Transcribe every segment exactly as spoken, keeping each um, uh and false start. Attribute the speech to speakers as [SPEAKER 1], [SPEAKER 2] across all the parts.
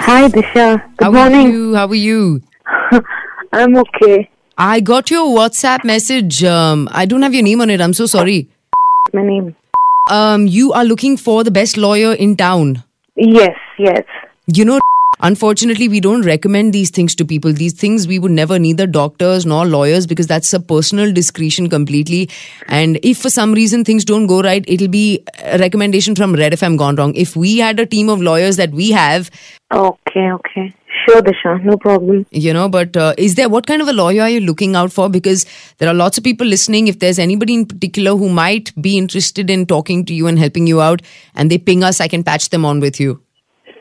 [SPEAKER 1] Hi, Disha. Good
[SPEAKER 2] How
[SPEAKER 1] morning.
[SPEAKER 2] are you? How are you?
[SPEAKER 1] I'm okay.
[SPEAKER 2] I got your WhatsApp message. Um, I don't have your name on it. I'm so sorry.
[SPEAKER 1] My name.
[SPEAKER 2] Um, you are looking for the best lawyer in town.
[SPEAKER 1] Yes, yes.
[SPEAKER 2] You know, unfortunately, we don't recommend these things to people. These things we would never, neither doctors nor lawyers, because that's a personal discretion completely. And if for some reason things don't go right, it'll be a recommendation from Red F M gone wrong. If we had a team of lawyers that we have,
[SPEAKER 1] Okay, okay. Sure, Disha. No problem.
[SPEAKER 2] you know, but uh, is there, what kind of a lawyer are you looking out for? Because there are lots of people listening. If there's anybody in particular who might be interested in talking to you and helping you out, and they ping us, I can patch them on with you.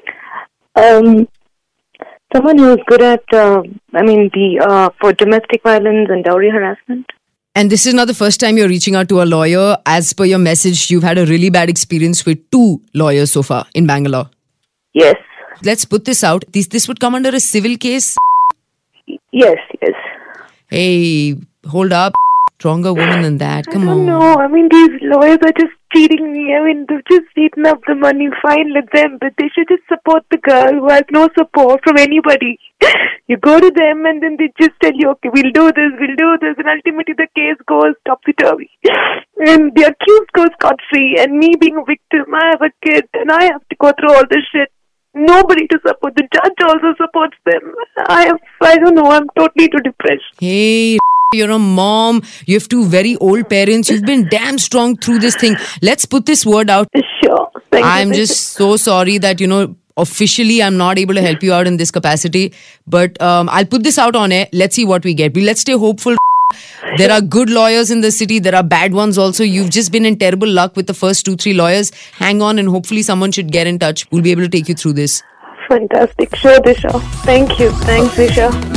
[SPEAKER 1] Um, someone who's good at, uh, I mean, the uh, for domestic violence and dowry harassment.
[SPEAKER 2] And this is not the first time you're reaching out to a lawyer. As per your message, you've had a really bad experience with two lawyers so far in Bangalore.
[SPEAKER 1] Yes,
[SPEAKER 2] Let's put this out. This, this would come under a civil case.
[SPEAKER 1] yes, yes.
[SPEAKER 2] Hey, hold up. Stronger woman than that. Come
[SPEAKER 1] I don't
[SPEAKER 2] on.
[SPEAKER 1] know. I mean, these lawyers are just cheating me. I mean, they've just eaten up the money. Fine, let them. But they should just support the girl who has no support from anybody. You go to them and then they just tell you, okay, we'll do this, we'll do this. And ultimately the case goes topsy-turvy. And the accused goes scot-free. And me being a victim, I have a kid and I have to go through all this shit. Nobody to support. The judge also supports them. I have, I don't know, I'm totally too depressed.
[SPEAKER 2] Hey, you're a mom. You have two very old parents. You've been damn strong through this thing. Let's put this word out.
[SPEAKER 1] Sure. Thank you.
[SPEAKER 2] I'm just so sorry that, you know, officially I'm not able to help you out in this capacity. But um, I'll put this out on air. Let's see what we get. Let's stay hopeful. There are good lawyers in the city. There are bad ones also. You've just been in terrible luck with the first two, three lawyers. Hang on and hopefully someone should get in touch. We'll be able to take you through this.
[SPEAKER 1] Fantastic. Sure, Disha. Thank you. Thanks, Disha.